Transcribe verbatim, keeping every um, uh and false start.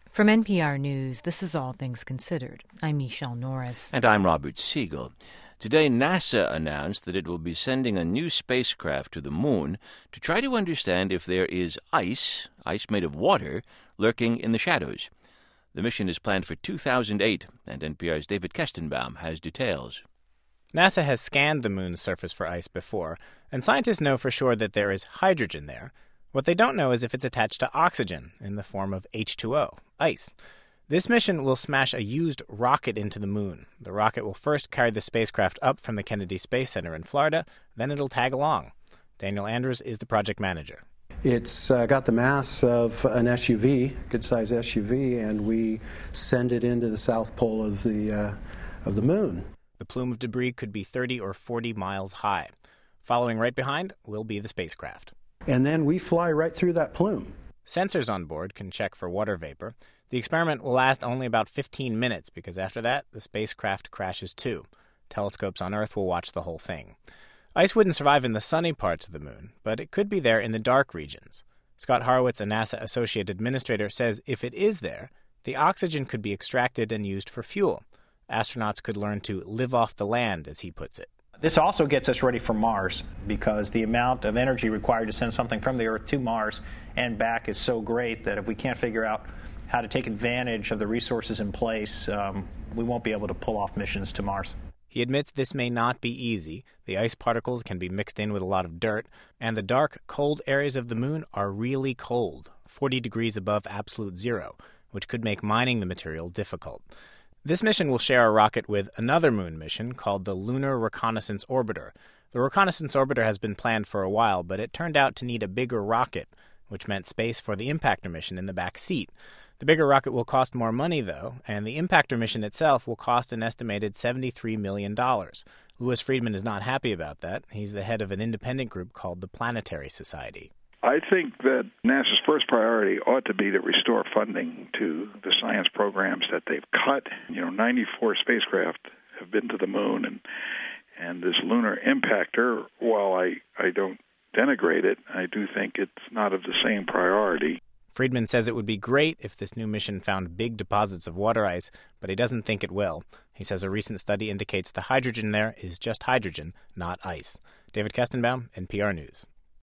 From N P R News, this is All Things Considered. I'm Michelle Norris. And I'm Robert Siegel. Today, NASA announced that it will be sending a new spacecraft to the moon to try to understand if there is ice, ice made of water, lurking in the shadows. The mission is planned for two thousand eight, and N P R's David Kestenbaum has details. NASA has scanned the moon's surface for ice before, and scientists know for sure that there is hydrogen there. What they don't know is if it's attached to oxygen in the form of H two O, ice. This mission will smash a used rocket into the moon. The rocket will first carry the spacecraft up from the Kennedy Space Center in Florida, then it'll tag along. Daniel Andrews is the project manager. It's uh, got the mass of an S U V, good-sized S U V, and we send it into the south pole of the uh, of the moon. The plume of debris could be thirty or forty miles high. Following right behind will be the spacecraft. And then we fly right through that plume. Sensors on board can check for water vapor. The experiment will last only about fifteen minutes because after that, the spacecraft crashes too. Telescopes on Earth will watch the whole thing. Ice wouldn't survive in the sunny parts of the moon, but it could be there in the dark regions. Scott Horowitz, a NASA Associate Administrator, says if it is there, the oxygen could be extracted and used for fuel. Astronauts could learn to live off the land, as he puts it. This also gets us ready for Mars because the amount of energy required to send something from the Earth to Mars and back is so great that if we can't figure out how to take advantage of the resources in place, um, we won't be able to pull off missions to Mars. He admits this may not be easy. The ice particles can be mixed in with a lot of dirt, and the dark, cold areas of the moon are really cold, forty degrees above absolute zero, which could make mining the material difficult. This mission will share a rocket with another moon mission called the Lunar Reconnaissance Orbiter. The Reconnaissance Orbiter has been planned for a while, but it turned out to need a bigger rocket, which meant space for the Impactor mission in the back seat. The bigger rocket will cost more money, though, and the Impactor mission itself will cost an estimated seventy-three million dollars. Louis Friedman is not happy about that. He's the head of an independent group called the Planetary Society. I think that NASA's first priority ought to be to restore funding to the science programs that they've cut. You know, ninety-four spacecraft have been to the moon, and and this lunar impactor, while I, I don't denigrate it, I do think it's not of the same priority. Friedman says it would be great if this new mission found big deposits of water ice, but he doesn't think it will. He says a recent study indicates the hydrogen there is just hydrogen, not ice. David Kestenbaum, N P R News.